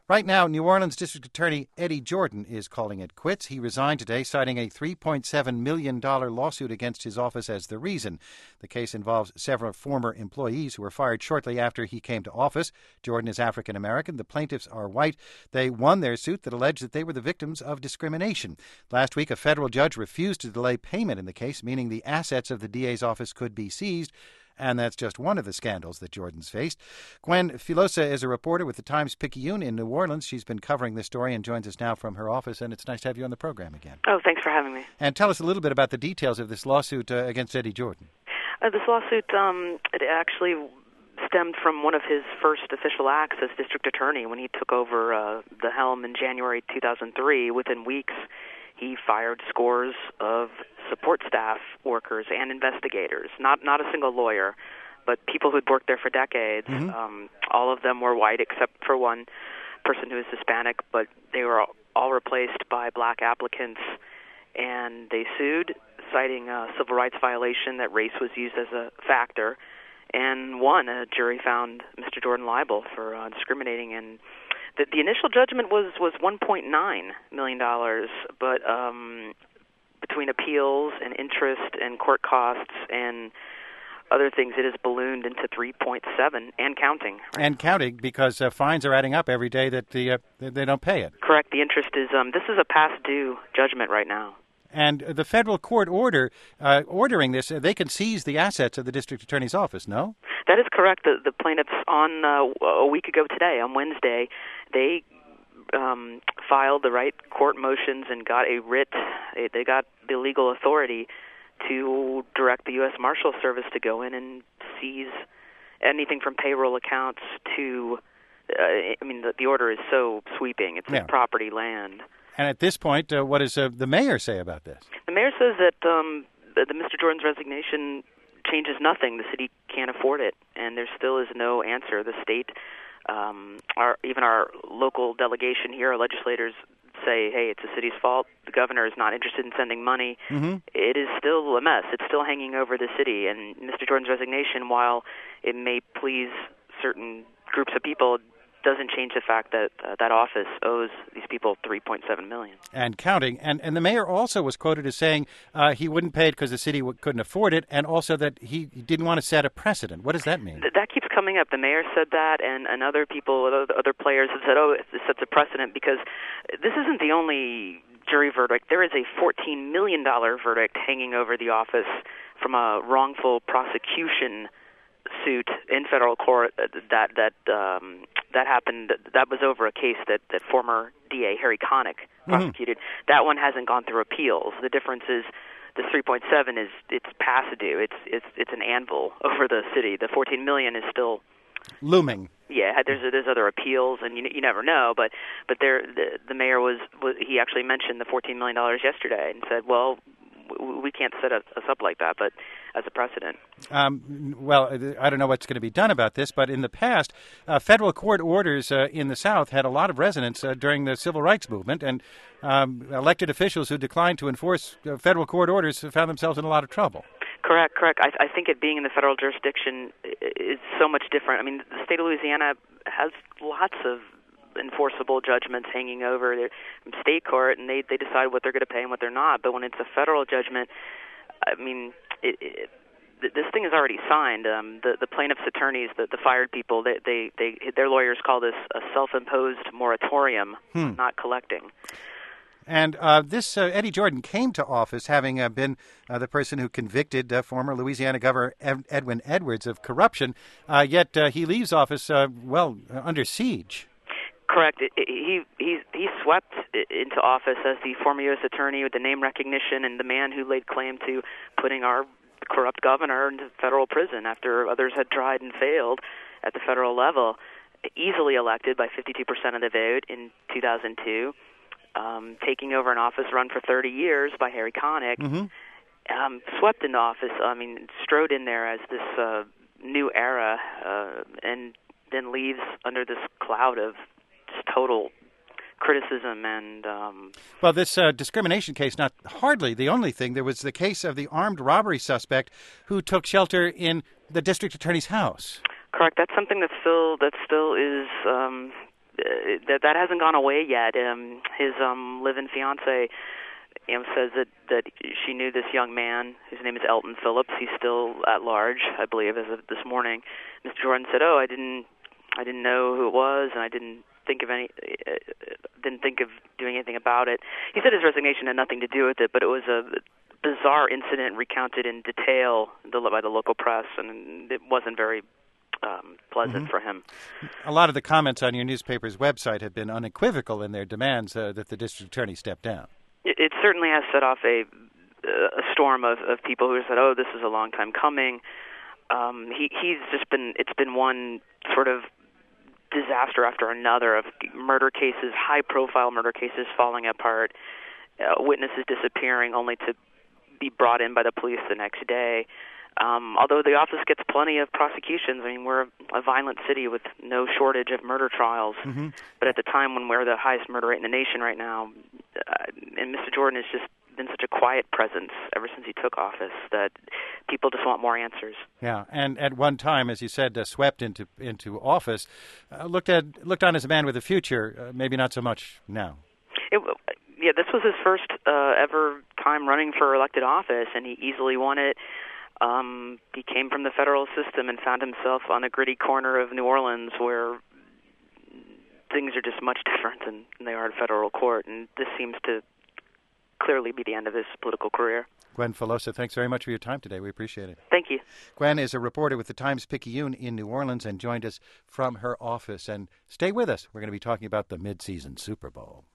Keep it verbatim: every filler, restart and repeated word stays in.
Right now, New Orleans District Attorney Eddie Jordan is calling it quits. He resigned today, citing a three point seven million dollars lawsuit against his office as the reason. The case involves several former employees who were fired shortly after he came to office. Jordan is African American. The plaintiffs are white. They won their suit that alleged that they were the victims of discrimination. Last week, a federal judge refused to delay payment in the case, meaning the assets of the D A's office could be seized. And that's just one of the scandals that Jordan's faced. Gwen Filosa is a reporter with the Times-Picayune in New Orleans. She's been covering this story and joins us now from her office, and it's nice to have you on the program again. Oh, thanks for having me. And tell us a little bit about the details of this lawsuit uh, against Eddie Jordan. Uh, this lawsuit, um, it actually stemmed from one of his first official acts as district attorney when he took over uh, the helm in January two thousand three. Within weeks, he fired scores of support staff workers and investigators, not not a single lawyer, but people who'd worked there for decades. Mm-hmm. Um, all of them were white except for one person who was Hispanic, but they were all replaced by black applicants, and they sued, citing a civil rights violation that race was used as a factor, and won. A jury found Mister Jordan liable for uh, discriminating, and the, the initial judgment was, was one point nine million dollars, but um, between appeals and interest and court costs and other things, it has ballooned into three point seven and counting. Right? And counting, because uh, fines are adding up every day that the uh, they don't pay it. Correct. The interest is, um, this is a past due judgment right now. And the federal court order uh, ordering this, uh, they can seize the assets of the district attorney's office, no? That is correct. The, the plaintiffs on uh, a week ago today, on Wednesday, they um, filed the right court motions and got a writ. They got the legal authority to direct the U S Marshal Service to go in and seize anything from payroll accounts to, uh, I mean, the, the order is so sweeping. It's yeah. like property, land. And at this point, uh, what does uh, the mayor say about this? The mayor says that um, the, the Mister Jordan's resignation changes nothing. The city can't afford it, and there still is no answer. The state, um, our, even our local delegation here, our legislators say, hey, it's the city's fault. The governor is not interested in sending money. Mm-hmm. It is still a mess. It's still hanging over the city, and Mister Jordan's resignation, while it may please certain groups of people, doesn't change the fact that uh, that office owes these people three point seven million dollars. And counting. And and the mayor also was quoted as saying uh, he wouldn't pay it because the city w- couldn't afford it, and also that he didn't want to set a precedent. What does that mean? Th- that keeps coming up. The mayor said that, and, and other people, other, other players have said, oh, this sets a precedent, because this isn't the only jury verdict. There is a fourteen million dollars verdict hanging over the office from a wrongful prosecution suit in federal court that that um, that happened. That was over a case that, that former D A Harry Connick prosecuted. Mm-hmm. That one hasn't gone through appeals. The difference is the three point seven is it's past due. It's it's it's an anvil over the city. The fourteen million is still looming. Yeah, there's there's other appeals, and you you never know. But but there the, the mayor was, was he actually mentioned the fourteen million dollars yesterday and said, well, we can't set us up like that, but as a precedent. Um, well, I don't know what's going to be done about this, but in the past, uh, federal court orders uh, in the South had a lot of resonance uh, during the civil rights movement, and um, elected officials who declined to enforce uh, federal court orders found themselves in a lot of trouble. Correct, correct. I, I think it being in the federal jurisdiction is so much different. I mean, the state of Louisiana has lots of enforceable judgments hanging over their state court, and they, they decide what they're going to pay and what they're not. But when it's a federal judgment, I mean, it, it, this thing is already signed. Um, the, the plaintiff's attorneys, the, the fired people, they, they, they, their lawyers call this a self-imposed moratorium, hmm. not collecting. And uh, this uh, Eddie Jordan came to office having uh, been uh, the person who convicted uh, former Louisiana Governor Ed- Edwin Edwards of corruption, uh, yet uh, he leaves office, uh, well, uh, under siege. Correct. He he he swept into office as the former U S attorney with the name recognition and the man who laid claim to putting our corrupt governor into federal prison after others had tried and failed at the federal level. Easily elected by fifty-two percent of the vote in two thousand two, um, taking over an office run for thirty years by Harry Connick. Mm-hmm. Um, swept into office. I mean, strode in there as this uh, new era, uh, and then leaves under this cloud of total criticism and um, well, this uh, discrimination case, not hardly the only thing. There was the case of the armed robbery suspect who took shelter in the district attorney's house. Correct. That's something that still that still is um, it, that that hasn't gone away yet. Um, his um, live-in fiance, you know, says that that she knew this young man whose name is Elton Phillips. He's still at large, I believe, as of this morning. Mister Jordan said, "Oh, I didn't, I didn't know who it was, and I didn't think of any, uh, didn't think of doing anything about it." He said his resignation had nothing to do with it, but it was a bizarre incident recounted in detail by the local press, and it wasn't very um, pleasant mm-hmm. for him. A lot of the comments on your newspaper's website have been unequivocal in their demands uh, that the district attorney step down. It, it certainly has set off a, a storm of, of people who have said, "Oh, this is a long time coming." Um, he, he's just been, it's been one sort of disaster after another of murder cases, high-profile murder cases falling apart, uh, witnesses disappearing only to be brought in by the police the next day. Um, although the office gets plenty of prosecutions. I mean, we're a violent city with no shortage of murder trials. Mm-hmm. But at the time when we're the highest murder rate in the nation right now, uh, and Mister Jordan has just been such a quiet presence ever since he took office that people just want more answers. Yeah, and at one time, as you said, uh, swept into into office, uh, looked at looked on as a man with a future. Uh, maybe not so much now. It, yeah, this was his first uh, ever time running for elected office, and he easily won it. Um, he came from the federal system and found himself on a gritty corner of New Orleans where things are just much different than they are in federal court, and this seems to clearly be the end of his political career. Gwen Filosa, thanks very much for your time today. We appreciate it. Thank you. Gwen is a reporter with the Times-Picayune in New Orleans and joined us from her office. And stay with us. We're going to be talking about the mid-season Super Bowl.